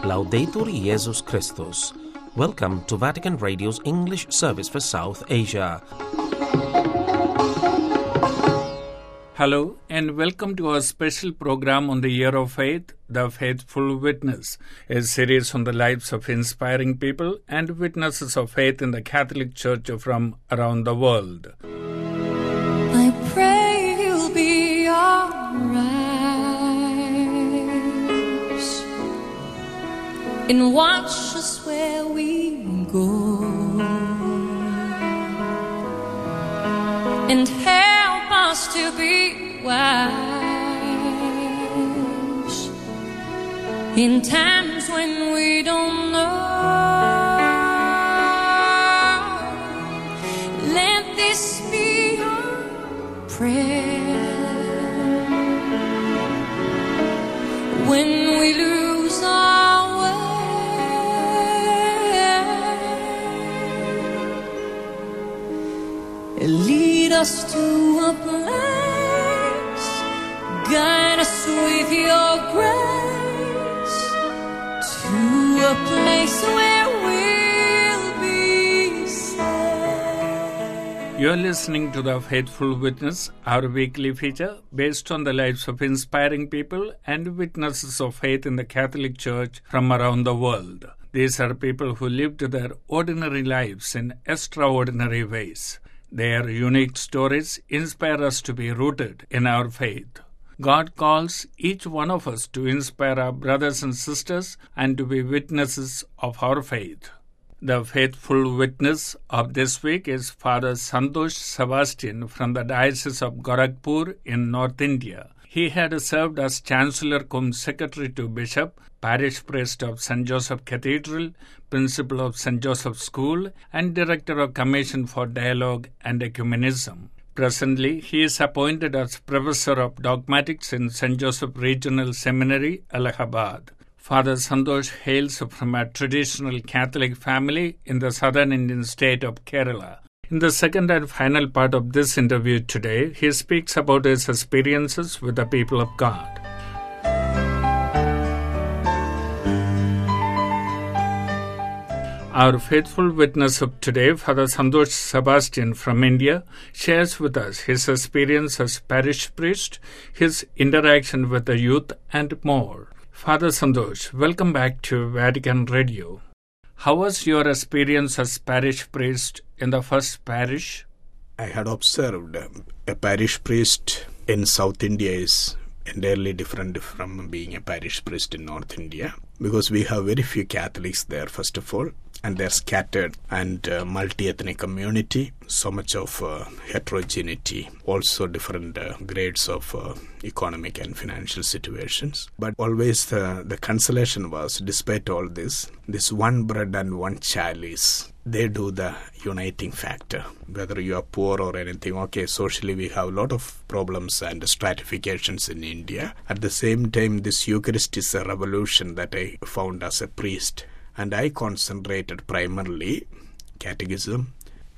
Laudetur Jesus Christus. Welcome to Vatican Radio's English service for South Asia. Hello and welcome to our special program on the Year of Faith, The Faithful Witness, a series on the lives of inspiring people and witnesses of faith in the Catholic Church from around the world. I pray you'll be alright and watch us where we go and help us to be wise in times when we don't know. Let this be our prayer when we lose our way. Lead us to a place, guide us with your grace, to a place where we'll be safe. You are listening to The Faithful Witness, our weekly feature based on the lives of inspiring people and witnesses of faith in the Catholic Church from around the world. These are people who lived their ordinary lives in extraordinary ways. Their unique stories inspire us to be rooted in our faith. God calls each one of us to inspire our brothers and sisters and to be witnesses of our faith. The faithful witness of this week is Father Santosh Sebastian from the Diocese of Gorakhpur in North India. He had served as Chancellor cum Secretary to Bishop, Parish Priest of St. Joseph Cathedral, Principal of St. Joseph School, and Director of Commission for Dialogue and Ecumenism. Presently, he is appointed as Professor of Dogmatics in St. Joseph Regional Seminary, Allahabad. Father Santosh hails from a traditional Catholic family in the southern Indian state of Kerala. In the second and final part of this interview today, he speaks about his experiences with the people of God. Our faithful witness of today, Father Santosh Sebastian from India, shares with us his experience as parish priest, his interaction with the youth, and more. Father Santosh, welcome back to Vatican Radio. How was your experience as parish priest in the first parish? I had observed a parish priest in South India is entirely different from being a parish priest in North India, because we have very few Catholics there, first of all, and they're scattered and multi-ethnic community, so much of heterogeneity, also different grades of economic and financial situations. But always the consolation was, despite all this one bread and one chalice, they do the uniting factor. Whether you are poor or anything, okay, socially we have a lot of problems and stratifications in India. At the same time, this Eucharist is a revolution that I found as a priest. And I concentrated primarily catechism,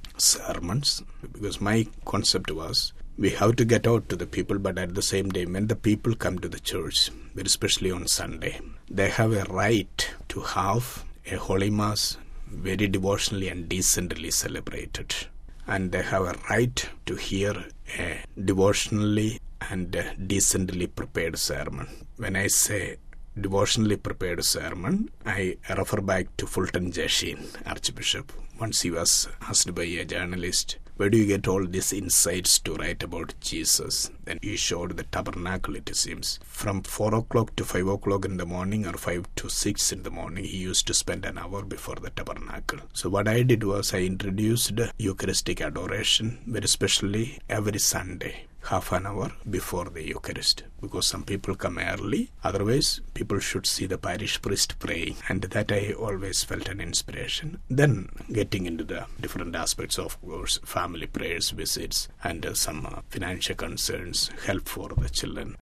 sermons, because my concept was we have to get out to the people, but at the same time, when the people come to the church, very especially on Sunday, they have a right to have a Holy Mass very devotionally and decently celebrated. And they have a right to hear a devotionally and decently prepared sermon. When I say devotionally prepared sermon, I refer back to Fulton Sheen, Archbishop. Once he was asked by a journalist, where do you get all these insights to write about Jesus? Then he showed the tabernacle, it seems. From 4 o'clock to 5 o'clock in the morning or 5 to 6 in the morning, he used to spend an hour before the tabernacle. So what I did was I introduced Eucharistic adoration, very especially every Sunday, half an hour before the Eucharist, because some people come early. Otherwise, people should see the parish priest praying, and that I always felt an inspiration. Then getting into the different aspects, of course, family prayers, visits, and some financial concerns, help for the children.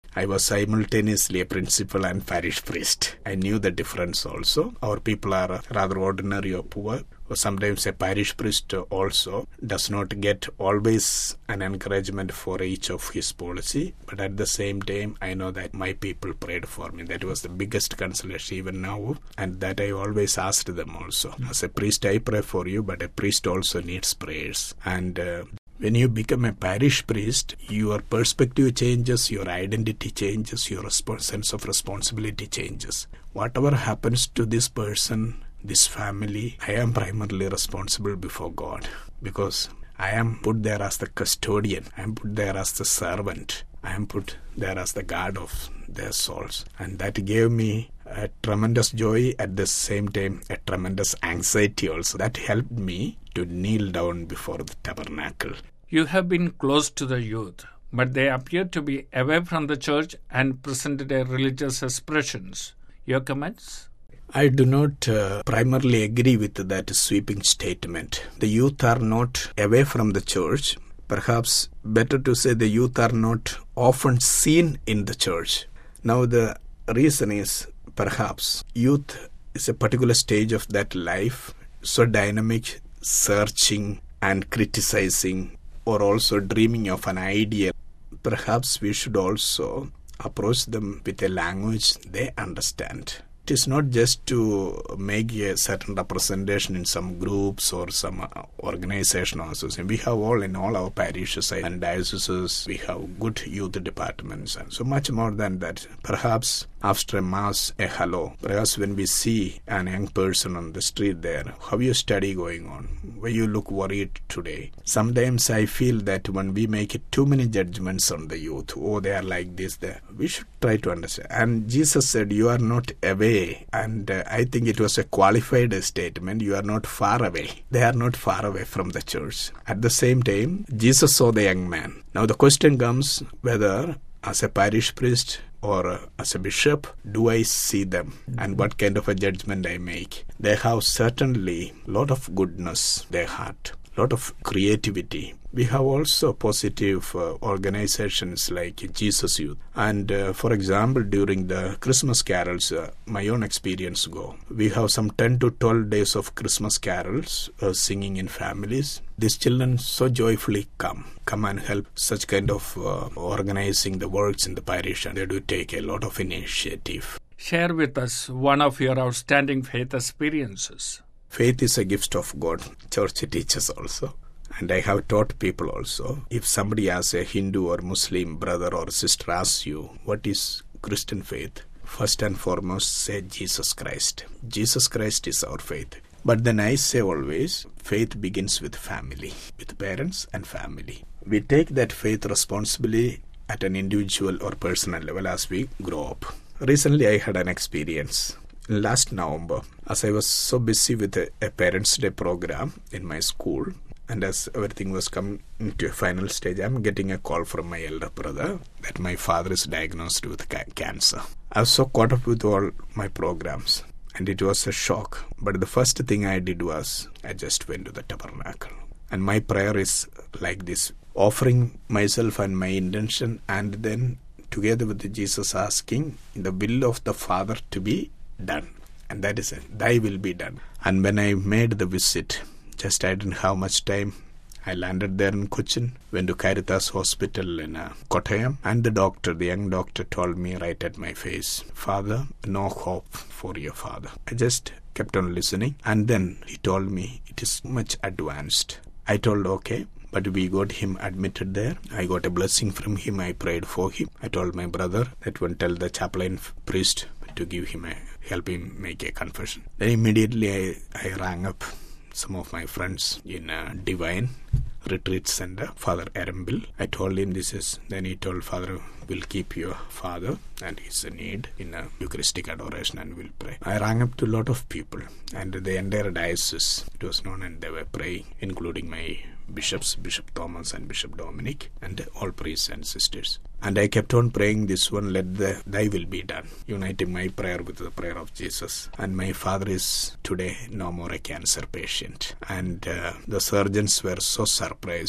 I was simultaneously a principal and parish priest. I knew the difference also. Our people are rather ordinary or poor. Or sometimes a parish priest also does not get always an encouragement for each of his policy. But at the same time, I know that my people prayed for me. That was the biggest consolation even now. And that I always asked them also. As a priest, I pray for you, but a priest also needs prayers. And when you become a parish priest, your perspective changes, your identity changes, your sense of responsibility changes. Whatever happens to this person, this family, I am primarily responsible before God, because I am put there as the custodian, I am put there as the servant, I am put there as the guard of their souls. And that gave me a tremendous joy, at the same time a tremendous anxiety also. That helped me to kneel down before the tabernacle. You have been close to the youth, but they appear to be away from the church and presented their religious expressions. Your comments? I do not primarily agree with that sweeping statement. The youth are not away from the church. Perhaps better to say the youth are not often seen in the church. Now the reason is perhaps youth is a particular stage of that life, so dynamic, searching and criticizing, or also dreaming of an idea. Perhaps we should also approach them with a language they understand. It is not just to make a certain representation in some groups or some organization or association. We have all in all our parishes and dioceses, we have good youth departments, and so much more than that. Perhaps after a mass, a hello. Perhaps when we see an young person on the street there, how your study going on? Why you look worried today? Sometimes I feel that when we make too many judgments on the youth, oh, they are like this, we should try to understand. And Jesus said, you are not away. And I think it was a qualified statement. You are not far away. They are not far away from the church. At the same time, Jesus saw the young man. Now the question comes whether as a parish priest or as a bishop, do I see them and what kind of a judgment I make? They have certainly a lot of goodness, their heart, a lot of creativity. We have also positive organizations like Jesus Youth. And for example, during the Christmas carols, my own experience go. We have some 10 to 12 days of Christmas carols singing in families. These children so joyfully come and help such kind of organizing the works in the parish, and they do take a lot of initiative. Share with us one of your outstanding faith experiences. Faith is a gift of God. Church teaches also. And I have taught people also, if somebody as a Hindu or Muslim brother or sister asks you, what is Christian faith? First and foremost, say Jesus Christ. Jesus Christ is our faith. But then I say always, faith begins with family, with parents and family. We take that faith responsibly at an individual or personal level as we grow up. Recently, I had an experience. Last November, as I was so busy with a Parents' Day program in my school, and as everything was coming to a final stage, I'm getting a call from my elder brother that my father is diagnosed with cancer. I was so caught up with all my programs, and it was a shock. But the first thing I did was, I just went to the tabernacle. And my prayer is like this, offering myself and my intention, and then together with Jesus asking the will of the Father to be done. And that is it, thy will be done. And when I made the visit, just I didn't have much time. I landed there in Cochin, went to Caritas Hospital in Kottayam, and the young doctor told me right at my face, Father, no hope for your father. I just kept on listening, and then he told me it is much advanced. I told okay, but we got him admitted there. I got a blessing from him. I prayed for him. I told my brother that one tell the chaplain priest to give him help him make a confession. Then immediately I rang up some of my friends in Divine Retreat Center, Father Arambil. I told him then he told Father, we'll keep your father and his need in a Eucharistic adoration and we'll pray. I rang up to a lot of people and the entire diocese, it was known, and they were praying, including my bishops, Bishop Thomas and Bishop Dominic, and all priests and sisters. And I kept on praying this one, let thy will be done, uniting my prayer with the prayer of Jesus. And my father is today no more a cancer patient. And the surgeons were so surprised.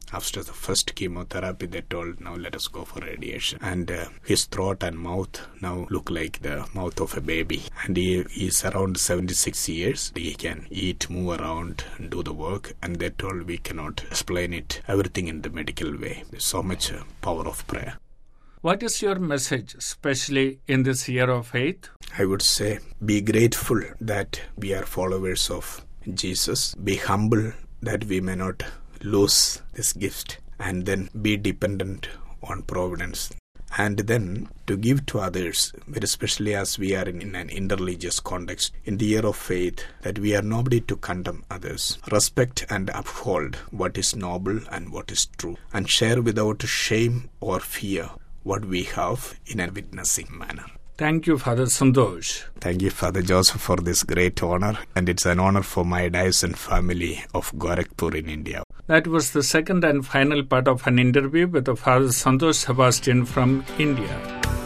After the first chemotherapy, they told, now let us go for radiation. And his throat and mouth now look like the mouth of a baby. And he is around 76 years. He can eat, move around, do the work. And they told, we cannot explain it, everything in the medical way. There's so much power of prayer. What is your message, especially in this year of faith? I would say, be grateful that we are followers of Jesus. Be humble that we may not lose this gift. And then be dependent on providence. And then to give to others, very especially as we are in an interreligious context, in the year of faith, that we are nobody to condemn others. Respect and uphold what is noble and what is true. And share without shame or fear what we have in a witnessing manner. Thank you, Father Santosh. Thank you, Father Joseph, for this great honor. And it's an honor for my diocesan family of Gorakhpur in India. That was the second and final part of an interview with the Father Santosh Sebastian from India.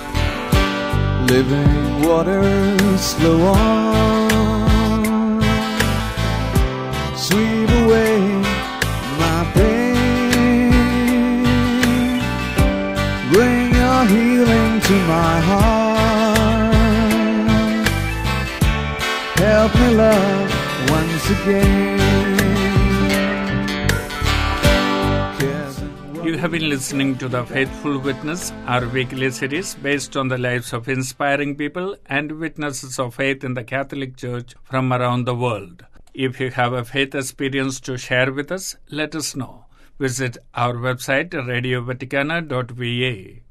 Living waters flow on, sweep away my pain, bring your healing to my heart, help me love once again. You have been listening to The Faithful Witness, our weekly series based on the lives of inspiring people and witnesses of faith in the Catholic Church from around the world. If you have a faith experience to share with us, let us know. Visit our website radiovaticana.va.